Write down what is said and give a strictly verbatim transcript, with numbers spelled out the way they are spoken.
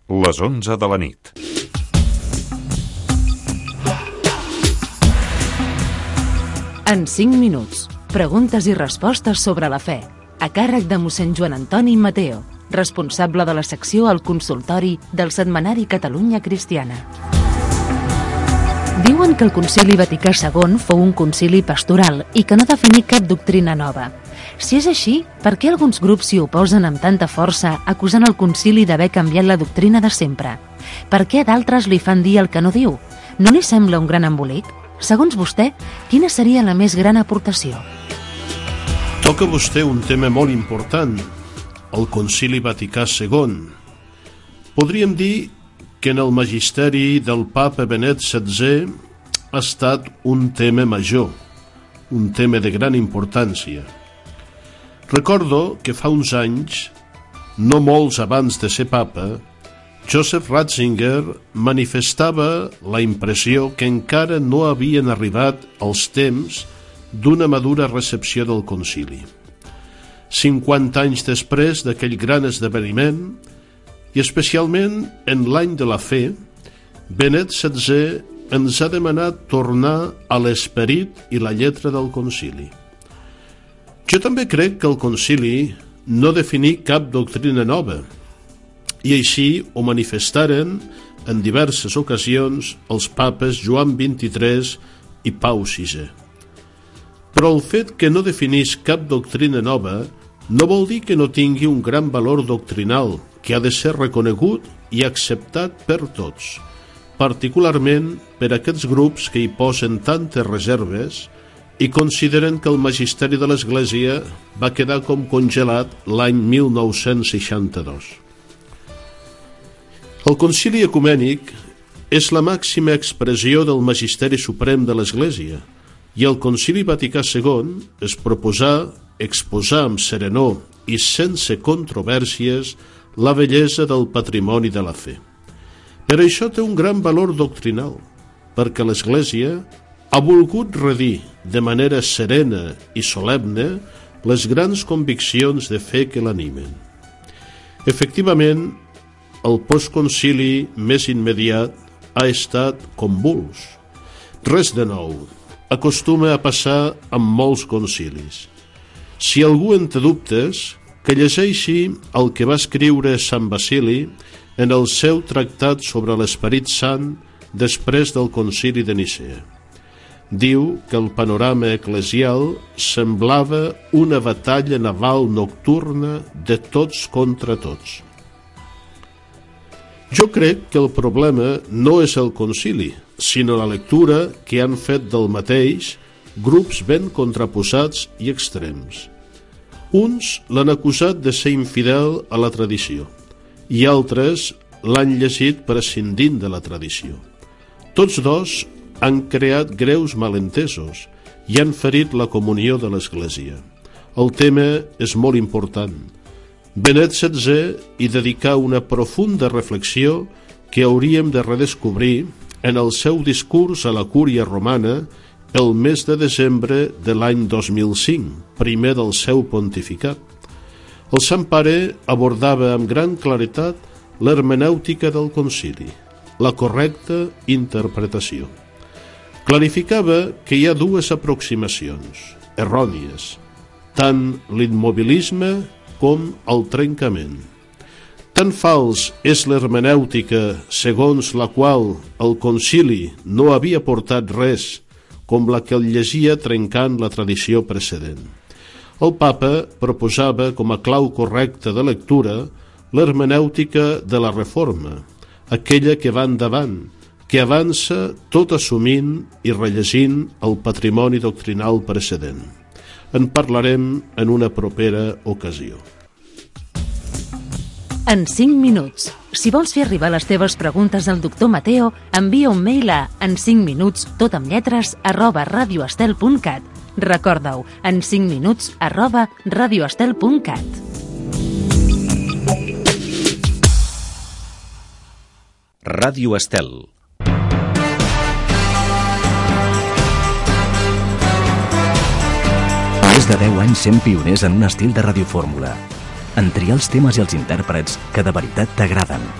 les onze de la nit. En cinc minuts, preguntes i respostes sobre la fe, a càrrec de mossèn Joan Antoni Mateo, responsable de la secció al consultori del setmanari Catalunya Cristiana. Diuen que el Concili Vaticà segon fou un concili pastoral i que no definí cap doctrina nova. Si és així, per què alguns grups s'hi oposen amb tanta força, acusant el concili d'haver canviat la doctrina de sempre? Per què d'altres li fan dir el que no diu? No li sembla un gran embolic? Segons vostè, quina seria la més gran aportació? Toca vostè un tema molt important, el Concili Vaticà segon. Podríem dir que en el magisteri del papa Benet setzè ha estat un tema major, un tema de gran importància. Recordo que fa uns anys, no molts abans de ser papa, Joseph Ratzinger manifestava la impressió que encara no havien arribat els temps d'una madura recepció del concili. cinquanta anys després d'aquell gran esdeveniment, i especialment en l'any de la fe, Benet setzè ens ha demanat tornar a l'esperit i la lletra del concili. Jo també crec que el concili no definí cap doctrina nova, i així ho manifestaren en diverses ocasions els papes Joan vint-i-tres i Pau sisè. Però el fet que no definís cap doctrina nova no vol dir que no tingui un gran valor doctrinal que ha de ser reconegut i acceptat per tots, particularment per aquests grups que hi posen tantes reserves i consideren que el magisteri de l'Església va quedar com congelat l'any mil nou-cents seixanta-dos. El Concili Ecumènic és la màxima expressió del magisteri suprem de l'Església i el Concili Vaticà segon es proposà exposar amb serenor i sense controvèrsies la bellesa del patrimoni de la fe. Per això té un gran valor doctrinal, perquè l'Església ha volgut redir de manera serena i solemne les grans conviccions de fe que l'animen. Efectivament, el postconcili més immediat ha estat convuls. Res de nou, acostuma a passar amb molts concilis. Si algú en té dubtes, que llegeixi el que va escriure Sant Basili en el seu tractat sobre l'Esperit Sant després del concili de Nicea. Diu que el panorama eclesial semblava una batalla naval nocturna de tots contra tots. Jo crec que el problema no és el concili, sinó la lectura que han fet del mateix grups ben contraposats i extrems. Uns l'han acusat de ser infidel a la tradició i altres l'han llegit prescindint de la tradició. Tots dos han creat greus malentesos i han ferit la comunió de l'Església. El tema és molt important. Benet setzè hi dedicà una profunda reflexió que hauríem de redescobrir en el seu discurs a la Cúria Romana el mes de desembre de l'any dos mil cinc, primer del seu pontificat. El Sant Pare abordava amb gran claretat l'hermenèutica del concili, la correcta interpretació. Clarificava que hi ha dues aproximacions errònies, tant l'immobilisme com el trencament. Tan fals és l'hermenèutica segons la qual el concili no havia portat res com la que el llegia trencant la tradició precedent. El papa proposava com a clau correcta de lectura l'hermenèutica de la Reforma, aquella que va endavant, que avança tot assumint i rellegint el patrimoni doctrinal precedent. En parlarem en una propera ocasió. En cinc minuts. Si vols fer arribar les teves preguntes al doctor Mateo, envia un mail a en cinc minuts, tot amb lletres, arroba radioestel punt cat. Recorda-ho, en cinc minuts, arroba radioestel punt cat. Ràdio Estel. Més de deu anys sent pioners en un estil de radiofórmula. En triar els temes i els intèrprets que de veritat t'agraden.